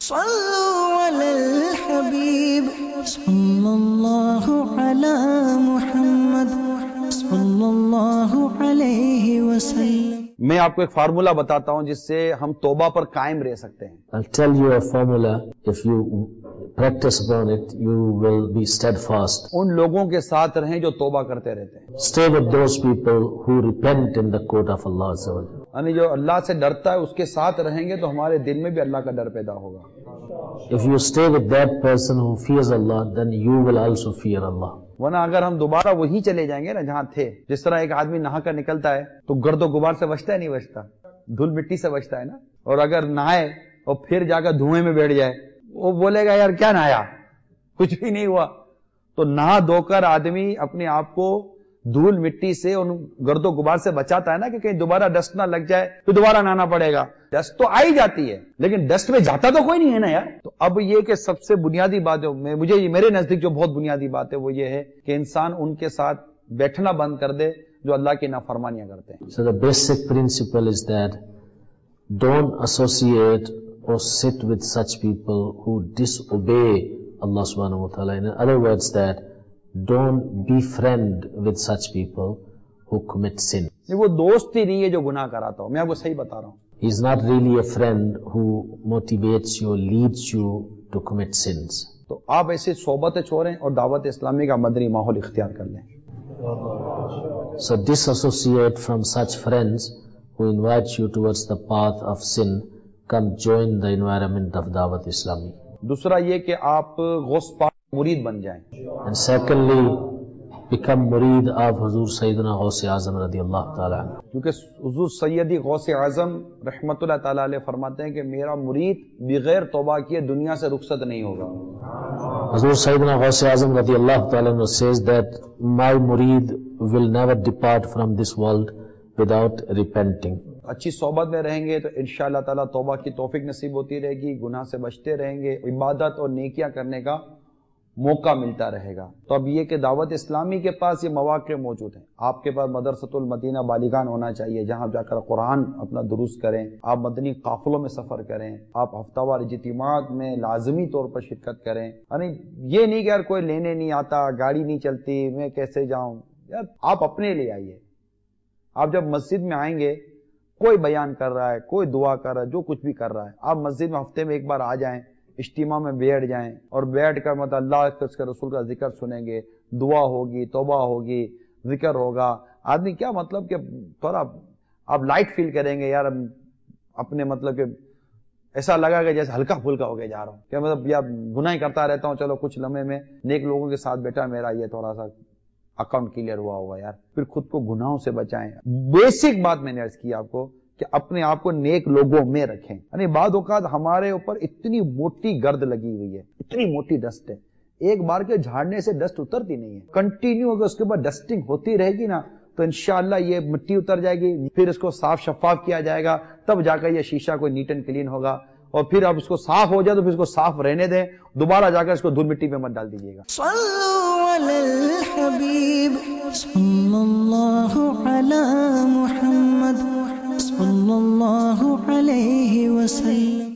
صلوا علی الحبیب صلی اللہ علی محمد صلی اللہ علیہ وسلم. میں آپ کو ایک فارمولا بتاتا ہوں جس سے ہم توبہ پر قائم رہ سکتے ہیں. I'll tell you a formula. If you practice upon it, you will be steadfast. ان لوگوں کے ساتھ رہیں جو توبہ کرتے رہتے ہیں. Stay with those people who repent in the court of Allah Azza wa Jalla. یعنی جو اللہ سے ڈرتا ہے اس کے ساتھ رہیں گے تو ہمارے دل میں بھی اللہ کا ڈر پیدا ہوگا. If you stay with that person who fears Allah, then you will also fear Allah. ورنہ اگر ہم دوبارہ وہی چلے جائیں گے نا جہاں تھے، جس طرح ایک آدمی نہا کر نکلتا ہے تو گرد و غبار سے بچتا ہے نہیں بچتا، دھول مٹی سے بچتا ہے نا. اور اگر نہائے اور پھر جا کر دھوئیں میں بیٹھ جائے، وہ بولے گا یار کیا نہایا، کچھ بھی نہیں ہوا. تو نہا دھو کر آدمی اپنے آپ کو دھول مٹی سے اور گرد و غبار سے بچاتا ہے نا کہ کہیں دوبارہ ڈسٹ نہ لگ جائے تو دوبارہ نہانا پڑے گا. ڈسٹ تو آئی جاتی ہے لیکن ڈسٹ میں جاتا تو کوئی نہیں ہے نا یار. تو اب یہ کہ سب سے بنیادی بات مجھے میرے نزدیک جو بہت بنیادی بات ہے وہ یہ ہے کہ انسان ان کے ساتھ بیٹھنا بند کر دے جو اللہ کی نافرمانیاں کرتے ہیں. So the basic principle is that don't associate or sit with such people who disobey Allah subhanahu wa ta'ala. In other words, that don't befriend with such people who commit sin. وہ دوست ہی نہیں ہے جو گناہ کراتا ہوں. میں آپ کو صحیح بتا رہا ہوں. He is not really a friend who motivates you, leads you to commit sins. تو آپ ایسی صحبتیں چھوڑیں اور دعوت اسلامی کا مدنی ماحول اختیار کر لیں. So disassociate from such friends who invite you towards the path of sin. Come join the environment of Dawat Islami. دوسرا یہ کہ آپ غوث پاک مرید بن جائیں. And secondly, become murid of Huzur Sayyidina Ghaus Azam radiyallahu ta'ala anhu. کیونکہ حضور سیدی غوث اعظم رحمت اللہ تعالیٰ علیہ فرماتے ہیں کہ میرا مرید بغیر توبہ کیے دنیا سے رخصت نہیں ہوگا. Huzur Sayyidina Ghaus Azam radiyallahu ta'ala anhu says that my murid will never depart from this world without repenting. اچھی صحبت میں رہیں گے تو انشاءاللہ تعالیٰ توبہ کی توفیق نصیب ہوتی رہے گی، گناہ سے بچتے رہیں گے، عبادت اور نیکیاں کرنے کا موقع ملتا رہے گا. تو اب یہ کہ دعوت اسلامی کے پاس یہ مواقع موجود ہیں. آپ کے پاس مدرسۃ المدینہ بالغان ہونا چاہیے جہاں جا کر قرآن اپنا دروس کریں، آپ مدنی قافلوں میں سفر کریں، آپ ہفتہ وار اجتماعات میں لازمی طور پر شرکت کریں. یعنی یہ نہیں کہ یار کوئی لینے نہیں آتا، گاڑی نہیں چلتی، میں کیسے جاؤں. یار آپ اپنے لیے آئیے. آپ جب مسجد میں آئیں گے، کوئی بیان کر رہا ہے، کوئی دعا کر رہا ہے، جو کچھ بھی کر رہا ہے، آپ مسجد میں ہفتے میں ایک بار آ جائیں، اجتماع میں بیٹھ جائیں اور بیٹھ کر مطلب اللہ اس کے رسول کا ذکر سنیں گے، دعا ہوگی، توبہ ہوگی، ذکر ہوگا. آدمی کیا مطلب کہ تھوڑا آپ لائٹ فیل کریں گے یار، اپنے مطلب کہ ایسا لگا کہ جیسے ہلکا پھلکا ہو کے جا رہا ہوں، کہ مطلب یا گناہ کرتا رہتا ہوں، چلو کچھ لمحے میں نیک لوگوں کے ساتھ بیٹھا میرا یہ تھوڑا سا اکاؤنٹ کلیئر ہوا ہوگا یار. پھر خود کو گناہوں سے بچائیں. بیسک بات میں نے عرض کی آپ کو کہ اپنے آپ کو نیک لوگوں میں رکھیں. یعنی بعض اوقات ہمارے اوپر اتنی موٹی گرد لگی ہوئی ہے، اتنی موٹی ڈسٹ ہے، ایک بار کے جھاڑنے سے ڈسٹ اترتی نہیں ہے. کنٹینیو اگر اس کے بعد ڈسٹنگ ہوتی رہے گی نا تو انشاءاللہ یہ مٹی اتر جائے گی، پھر اس کو صاف شفاف کیا جائے گا، تب جا کر یہ شیشہ کوئی نیٹ اینڈ کلین ہوگا. اور پھر اب اس کو صاف ہو جائے تو پھر اس کو صاف رہنے دیں، دوبارہ جا کر اس کو دھول مٹی پہ مت ڈال دیجیے گا. صلوا علی الحبیب صلی اللہ علی محمد صلی اللہ علیہ وسلم.